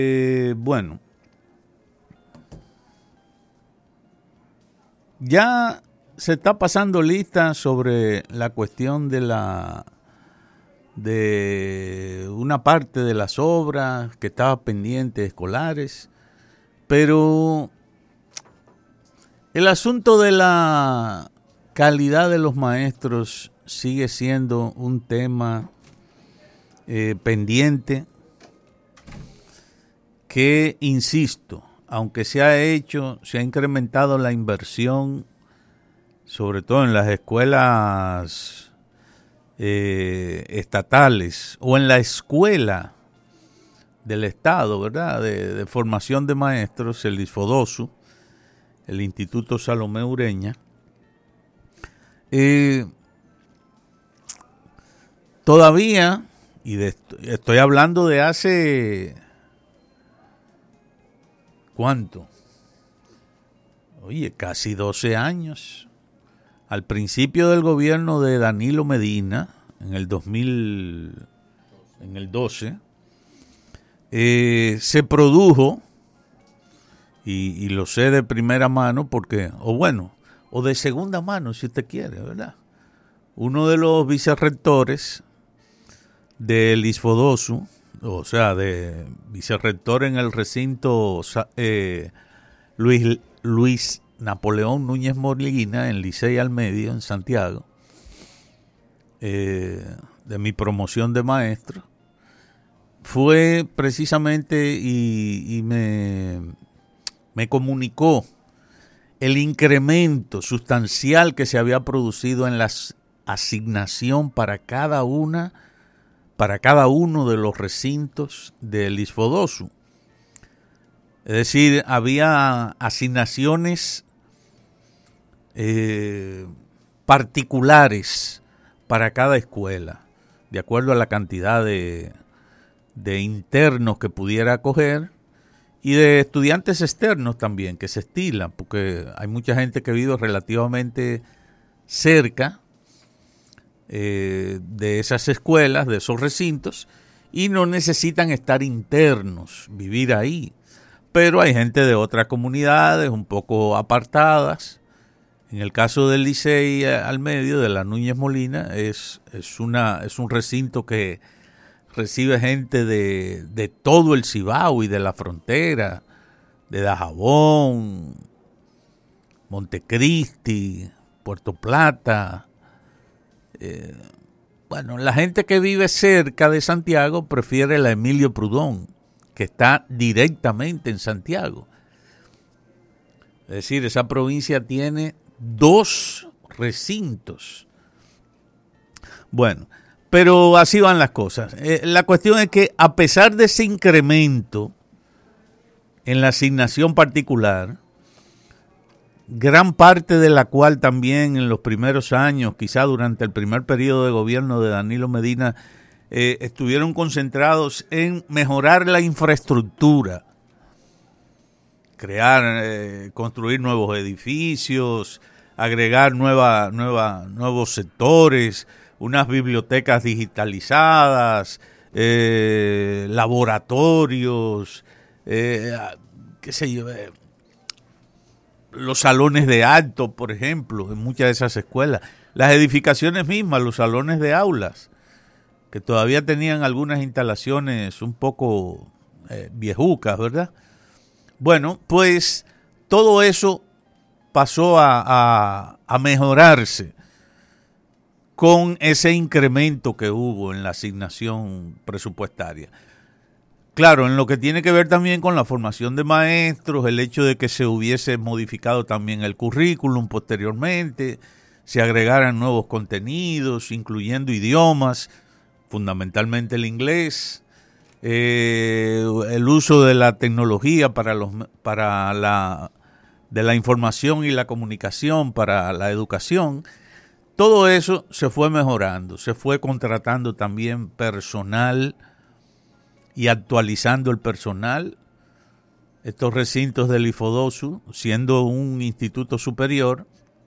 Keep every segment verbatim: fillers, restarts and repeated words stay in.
Eh, bueno, ya se está pasando lista sobre la cuestión de la de una parte de las obras que estaba pendiente escolares, pero el asunto de la calidad de los maestros sigue siendo un tema eh, pendiente que, insisto, aunque se ha hecho, se ha incrementado la inversión, sobre todo en las escuelas eh, estatales o en la escuela del Estado, ¿verdad?, de, de formación de maestros, el ISFODOSU, el Instituto Salomé Ureña. Eh, todavía, y de, estoy hablando de hace... ¿Cuánto? Oye, casi doce años. Al principio del gobierno de Danilo Medina, en el dos mil, en el doce, eh, se produjo, y, y lo sé de primera mano, porque, o bueno, o de segunda mano, si usted quiere, ¿verdad? Uno de los vicerrectores del ISFODOSU, o sea, de vicerrector en el recinto eh, Luis, Luis Napoleón Núñez Molina, en Licey al Medio, en Santiago, eh, de mi promoción de maestro, fue precisamente y, y me, me comunicó el incremento sustancial que se había producido en la asignación para cada una para cada uno de los recintos del ISFODOSU. Es decir, había asignaciones eh, particulares para cada escuela, de acuerdo a la cantidad de, de internos que pudiera acoger y de estudiantes externos también, que se estilan, porque hay mucha gente que vive relativamente cerca Eh, de esas escuelas, de esos recintos, y no necesitan estar internos, vivir ahí. Pero hay gente de otras comunidades un poco apartadas. En el caso del Licey al Medio, de la Núñez Molina, es, es, una, es un recinto que recibe gente de, de todo el Cibao y de la frontera, de Dajabón, Montecristi, Puerto Plata. Eh, bueno, la gente que vive cerca de Santiago prefiere la Emilio Prudón, que está directamente en Santiago. Es decir, esa provincia tiene dos recintos. Bueno, pero así van las cosas. Eh, la cuestión es que a pesar de ese incremento en la asignación particular, gran parte de la cual también en los primeros años, quizá durante el primer periodo de gobierno de Danilo Medina, eh, estuvieron concentrados en mejorar la infraestructura, crear, eh, construir nuevos edificios, agregar nueva, nueva, nuevos sectores, unas bibliotecas digitalizadas, eh, laboratorios, eh, qué sé yo, eh, los salones de acto, por ejemplo, en muchas de esas escuelas, las edificaciones mismas, los salones de aulas, que todavía tenían algunas instalaciones un poco eh, viejucas, ¿verdad? Bueno, pues todo eso pasó a, a, a mejorarse con ese incremento que hubo en la asignación presupuestaria. Claro, en lo que tiene que ver también con la formación de maestros, el hecho de que se hubiese modificado también el currículum posteriormente, se agregaran nuevos contenidos, incluyendo idiomas, fundamentalmente el inglés, eh, el uso de la tecnología para los para la de la información y la comunicación para la educación. Todo eso se fue mejorando, se fue contratando también personal y actualizando el personal. Estos recintos del ISFODOSU, siendo un instituto superior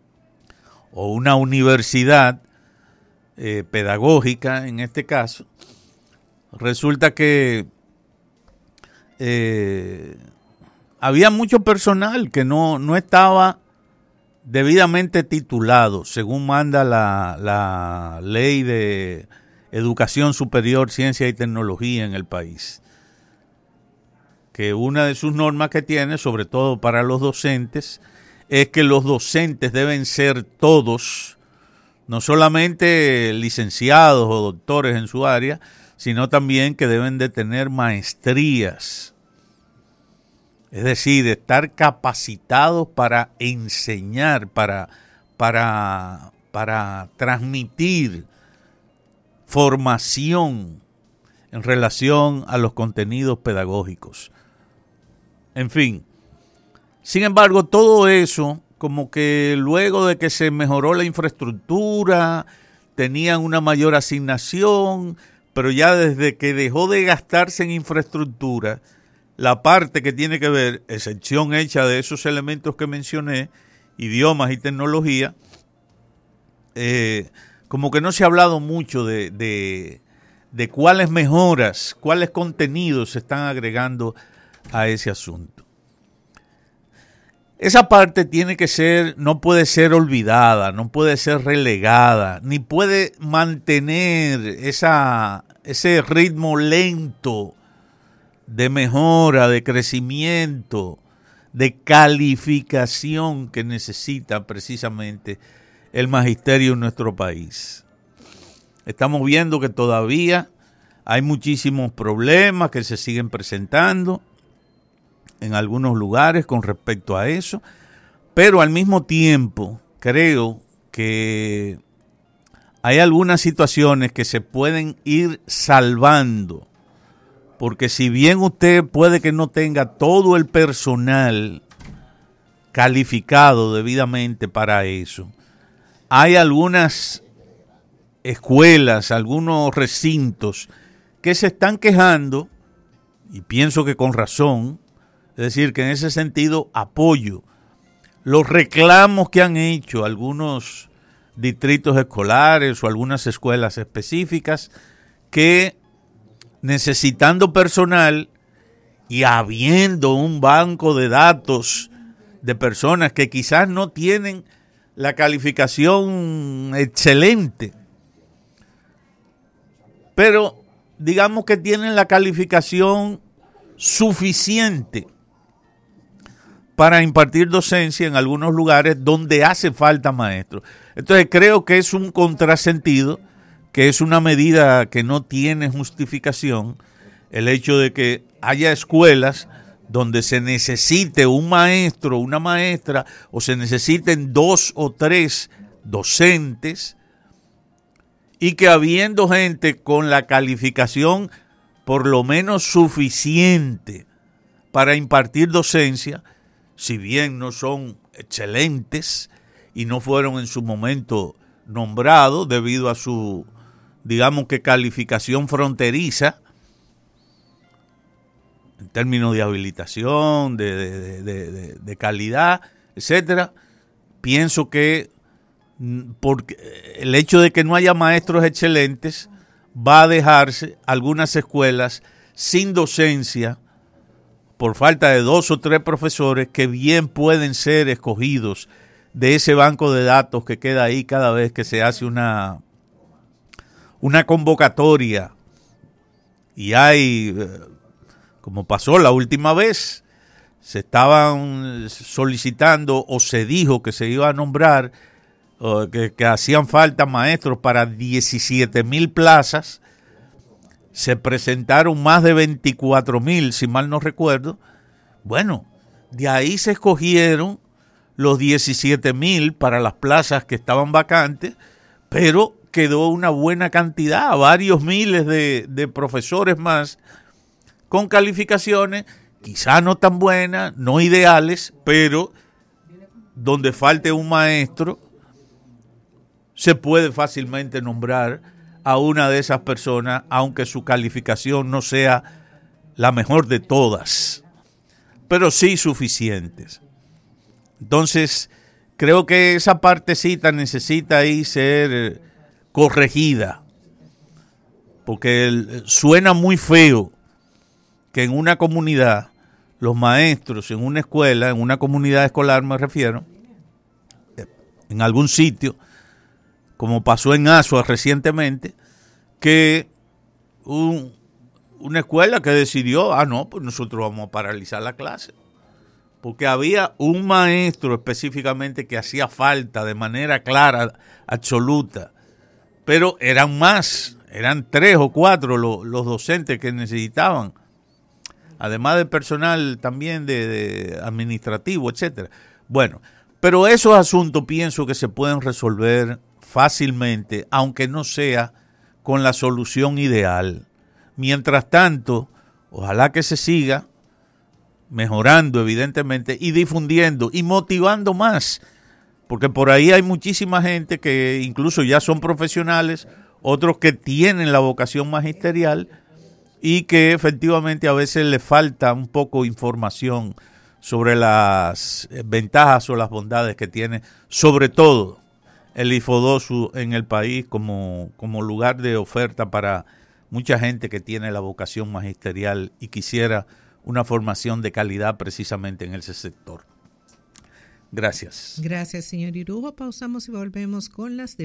o una universidad eh, pedagógica en este caso, resulta que eh, había mucho personal que no, no estaba debidamente titulado, según manda la, la ley de educación superior, ciencia y tecnología en el país. Que una de sus normas que tiene, sobre todo para los docentes, es que los docentes deben ser todos, no solamente licenciados o doctores en su área, sino también que deben de tener maestrías. Es decir, estar capacitados para enseñar, para, para, para transmitir formación en relación a los contenidos pedagógicos. En fin, sin embargo, todo eso, como que luego de que se mejoró la infraestructura, tenían una mayor asignación, pero ya desde que dejó de gastarse en infraestructura, la parte que tiene que ver, excepción hecha de esos elementos que mencioné, idiomas y tecnología, eh, como que no se ha hablado mucho de, de, de cuáles mejoras, cuáles contenidos se están agregando a ese asunto. Esa parte tiene que ser, no puede ser olvidada, no puede ser relegada, ni puede mantener esa, ese ritmo lento de mejora, de crecimiento, de calificación que necesita precisamente el magisterio en nuestro país. Estamos viendo que todavía hay muchísimos problemas que se siguen presentando en algunos lugares con respecto a eso, pero al mismo tiempo creo que hay algunas situaciones que se pueden ir salvando, porque si bien usted puede que no tenga todo el personal calificado debidamente para eso, hay algunas escuelas, algunos recintos que se están quejando, y pienso que con razón. Es decir, que en ese sentido apoyo los reclamos que han hecho algunos distritos escolares o algunas escuelas específicas que, necesitando personal y habiendo un banco de datos de personas que quizás no tienen la calificación excelente, pero digamos que tienen la calificación suficiente para impartir docencia en algunos lugares donde hace falta maestros. Entonces creo que es un contrasentido, que es una medida que no tiene justificación, el hecho de que haya escuelas donde se necesite un maestro, una maestra, o se necesiten dos o tres docentes, y que habiendo gente con la calificación por lo menos suficiente para impartir docencia, si bien no son excelentes y no fueron en su momento nombrados debido a su, digamos que, calificación fronteriza, en términos de habilitación, de, de, de, de, de calidad, etcétera, pienso que porque el hecho de que no haya maestros excelentes va a dejarse algunas escuelas sin docencia por falta de dos o tres profesores que bien pueden ser escogidos de ese banco de datos que queda ahí cada vez que se hace una, una convocatoria. Y hay, como pasó la última vez, se estaban solicitando o se dijo que se iba a nombrar, que, que hacían falta maestros para diecisiete mil plazas. Se presentaron más de veinticuatro mil, si mal no recuerdo. Bueno, de ahí se escogieron los diecisiete mil para las plazas que estaban vacantes, pero quedó una buena cantidad, varios miles de, de profesores más, con calificaciones quizá no tan buenas, no ideales, pero donde falte un maestro, se puede fácilmente nombrar a una de esas personas, aunque su calificación no sea la mejor de todas, pero sí suficientes. Entonces, creo que esa partecita necesita ahí ser corregida, porque suena muy feo que en una comunidad, los maestros en una escuela, en una comunidad escolar me refiero, en algún sitio, como pasó en Asua recientemente, que un, una escuela que decidió, ah, no, pues nosotros vamos a paralizar la clase. Porque había un maestro específicamente que hacía falta de manera clara, absoluta, pero eran más, eran tres o cuatro los, los docentes que necesitaban, además del personal también de, de administrativo, etcétera. Bueno, pero esos asuntos pienso que se pueden resolver fácilmente, aunque no sea con la solución ideal. Mientras tanto, ojalá que se siga mejorando evidentemente y difundiendo y motivando más, porque por ahí hay muchísima gente que incluso ya son profesionales, otros que tienen la vocación magisterial y que efectivamente a veces les falta un poco información sobre las ventajas o las bondades que tiene, sobre todo el IFODOSU en el país como, como lugar de oferta para mucha gente que tiene la vocación magisterial y quisiera una formación de calidad precisamente en ese sector. Gracias. Gracias, señor Irujo. Pausamos y volvemos con las